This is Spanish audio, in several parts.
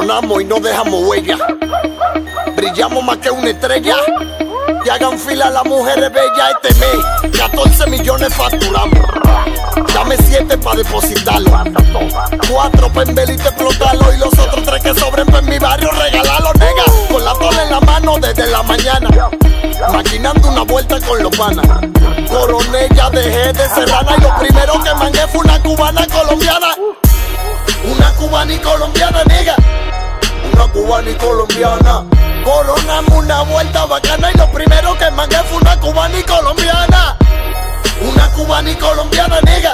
sonamos y no dejamos huella. Brillamos más que una estrella. Y hagan fila las mujeres bellas este mes. 14 millones facturamos. Dame 7 pa' depositarlo. 4 pa' en Belite explotarlo. Y los otros 3 que sobren pa' en mi barrio regalarlo, nega. Con la tola en la mano desde la mañana. Maquinando una vuelta con los panas. Coroné, ya dejé de serrana. Y lo primero que mangué fue una cubana colombiana. Una cubana y colombiana, nega. Una cubana y colombiana. Coronamos una vuelta bacana. Y lo primero que mangué fue una cubana y colombiana. Una cubana y colombiana, nega.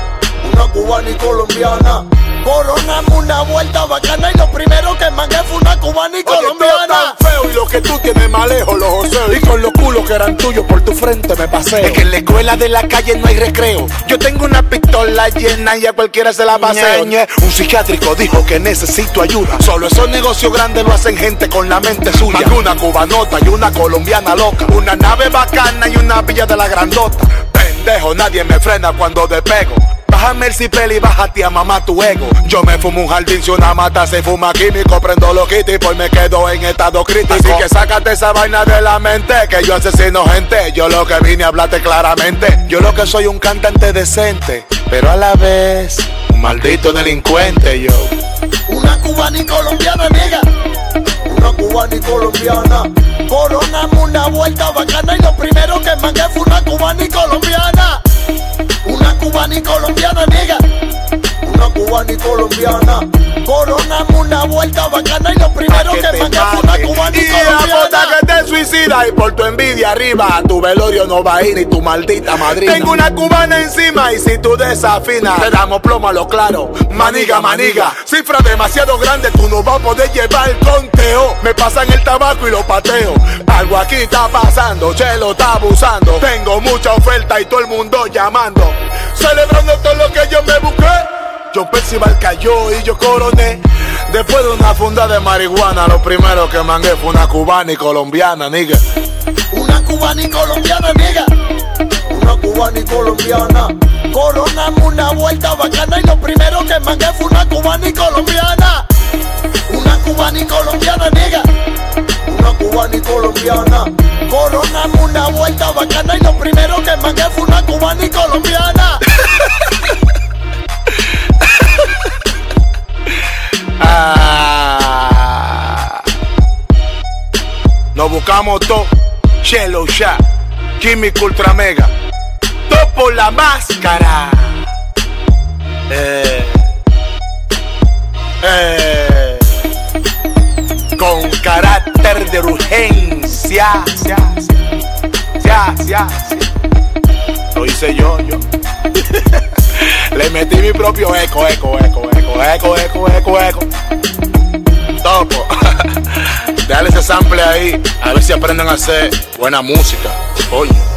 Una cubana y colombiana. Coronamos una vuelta bacana. Y lo primero que mangué fue una cubana y colombiana. Tan feo y lo que tú tienes más lejos los joseos. Y con los culos que eran tuyos por tu frente me paseo. Es que en la escuela de la calle no hay recreo. Yo tengo una pistola llena y a cualquiera se la paseo. Un psiquiátrico dijo que necesito ayuda. Solo esos negocios grandes lo hacen gente con la mente suya. Más que una cubanota y una colombiana loca. Una nave bacana y una villa de la grandota. Pendejo, nadie me frena cuando despego. Bájame el cipel y bájate a mamá tu ego. Yo me fumo un jardín, si una mata se fuma químico. Prendo los kits y pues me quedo en estado crítico. Así que sácate esa vaina de la mente, que yo asesino gente. Yo lo que vine a hablarte claramente. Yo lo que soy un cantante decente, pero a la vez un maldito delincuente yo. Una cubana y colombiana, nega. Una cubana y colombiana. Coronamos una vuelta bacana. Y lo primero que mangué fue una cubana y colombiana. Una cubana y colombiana, nega. Una cubana y colombiana. Coronamos una vuelta bacana. Y lo primero que mangué fue una cubana y colombiana. Que te suicidas y por tu envidia arriba. A tu velorio no va a ir ni tu maldita madrina. Tengo una cubana encima y si tú desafinas te damos plomo a lo claro. Maniga, maniga. Cifra demasiado grande, tú no vas a poder llevar el conteo. Me pasan el tabaco y lo pateo. Algo aquí está pasando, Chelo está abusando. Tengo mucha oferta y todo el mundo llamando. Celebrando todo lo que yo me busqué. John Percival cayó y yo coroné. Después de una funda de marihuana, lo primero que mangué fue una cubana y colombiana, nigga. Una cubana y colombiana, nigga. Una cubana y colombiana. Coronamos una vuelta bacana. Y lo primero que mangué fue una cubana y colombiana. Una cubana y colombiana, nigga. Una cubana y colombiana. Coronamos una vuelta bacana. Y lo primero que mangué fue una cubana y colombiana. Nos buscamos todo, Chelo Shah, Químico Ultra Mega, todo por la máscara. Con carácter de urgencia. Lo hice yo. Le metí mi propio eco. Topo. Dale ese sample ahí, a ver si aprenden a hacer buena música. Oye.